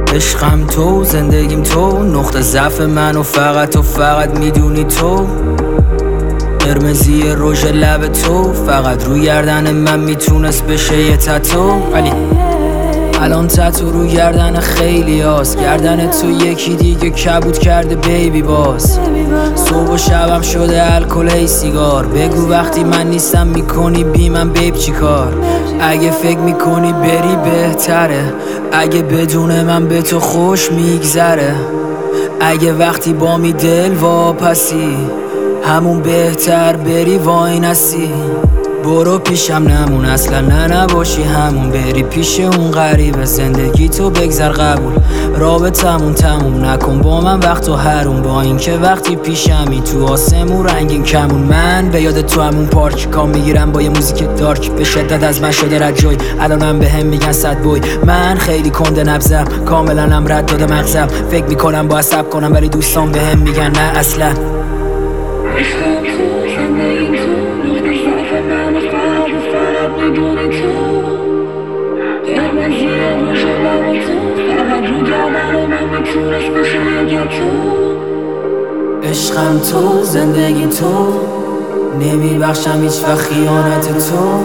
عشقم تو، زندگیم تو، نقطه ضعف من و فقط میدونی تو. قرمزی رژ لب تو فقط روی گردن من میتونست بشه یه تتو، ولی الان تتو رو گردن خیلی هاست. گردن تو یکی دیگه کبود کرده بیبی باز. صبح و شبم شده الکل ای سیگار. بگو وقتی من نیستم میکنی بی من بیب چی کار؟ اگه فکر میکنی بری بهتره، اگه بدون من به تو خوش میگذره، اگه وقتی با می دل واپسی همون بهتر بری وای نسی. برو پیشم نمون اصلا نباشی همون، بری پیش اون غریبه زندگی تو بگذر قبول. رابطمون تموم نکن با من وقت و حروم، با اینکه وقتی پیشمی تو آسمون رنگین کمون. من به یاد تو همون پارک کام میگیرم با یه موزیک دارک، به شدت از من شده رد جوی، الانم به هم میگن صد بوی. من خیلی کنده نبزم کاملنم رد داده مغزم، فکر میکنم با عصب کنم ولی دوستان به هم میگن نه اصلا. میدونی تو قرمزی رژ لب تو فقط رو گردن من میتونست بشه یه تو. عشقم تو، زندگی تو، نمیبخشم هیچ وقت خیانت تو.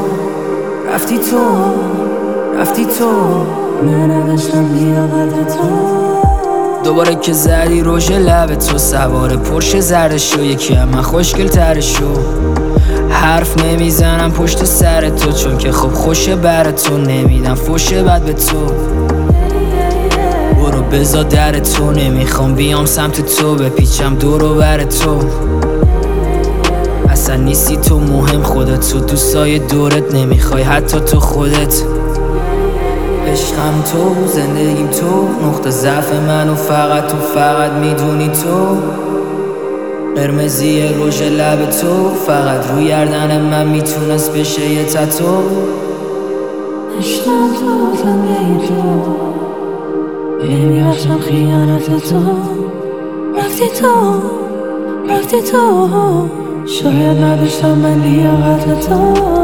رفتی تو من نداشتم لیاقت تو. دوباره که زدی رژ لب تو، سوار پرش زردشو، یکی هم من خوشگل ترشو. حرف نمیزنم پشت سر تو چون که خب خوشه بر تو، نمیدم فوشه بد به تو. برو بزا در تو، نمیخوام بیام سمت تو، بپیچم دور و بر تو. اصلا نیستی تو مهم خودت، تو دوستای دورت نمیخوای حتی تو خودت. عشقم تو، زندگیم تو، نقطه ضعف من و فقط میدونی تو. قرمزی رژ لب تو فقط روی گردن من میتونست بشه یه تتو. عشقم تو، زندگی تو، نمیبخشم خیانت تو. رفتی تو شاید نداشتم من لیاقت تو.